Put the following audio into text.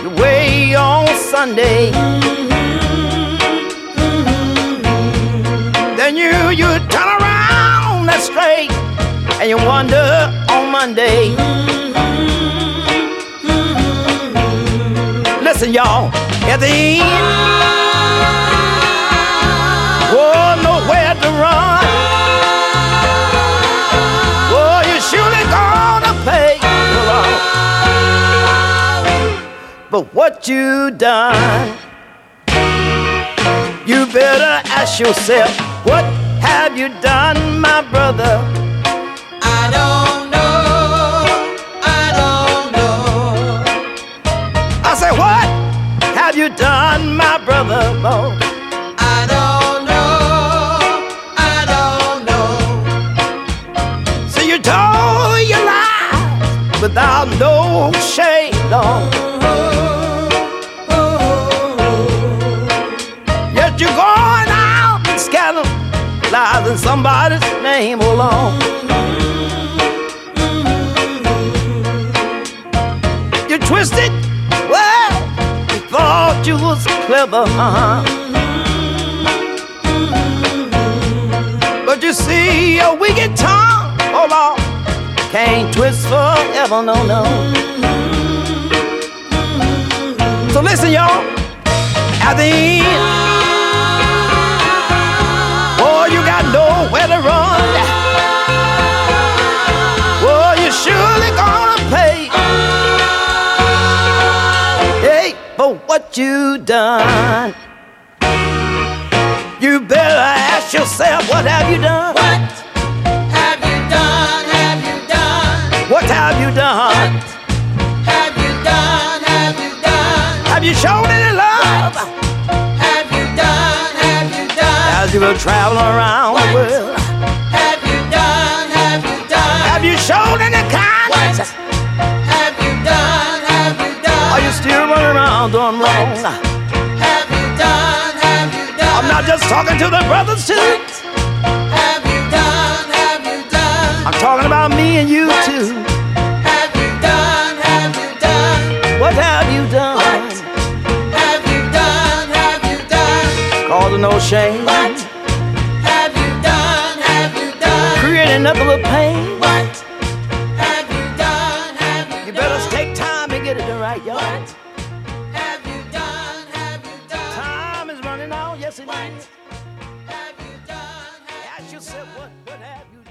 your way on Sunday. Then you turn around that straight and you wonder on Monday. Listen, y'all, at the end, oh, nowhere to run. Oh, you're surely gonna pay for what you done. You better ask yourself, what have you done, my brother? I don't know, I don't know. I say, what have you done, my brother? Oh. I don't know, I don't know. So you told your lies without no shame, no. Yet you're going out and scandalizing somebody's name alone. You twisted, well, you thought you was clever, But you see, a wicked tongue, oh Lord, can't twist forever, no, no. So listen, y'all, at the end, oh, you got nowhere to run. Oh, you're surely gonna pay, hey, for what you done. You better ask yourself, what have you done? What have you done? Have you done? What have you done? What have you done? Have you done? Have you shown any love? Have you done? Have you done? As you were traveling around the world, Have you done? Have you done? have you shown any kindness? Have you done? Have you done? Are you still running around doing wrong? Have you done? Have you done? I'm not just talking to the brothers too. Have you done? Have you done? I'm talking about me and you too. Have you done? Have you done? What have you done? Have you done? Have you done? Causing no shame, What have you done? Have you done? creating nothing but pain. What have you done? Have you You better done? take time to get it right, y'all. What have you done? Have you done? Time is running out, yes it What is. have you done? Have Ask yourself, what have you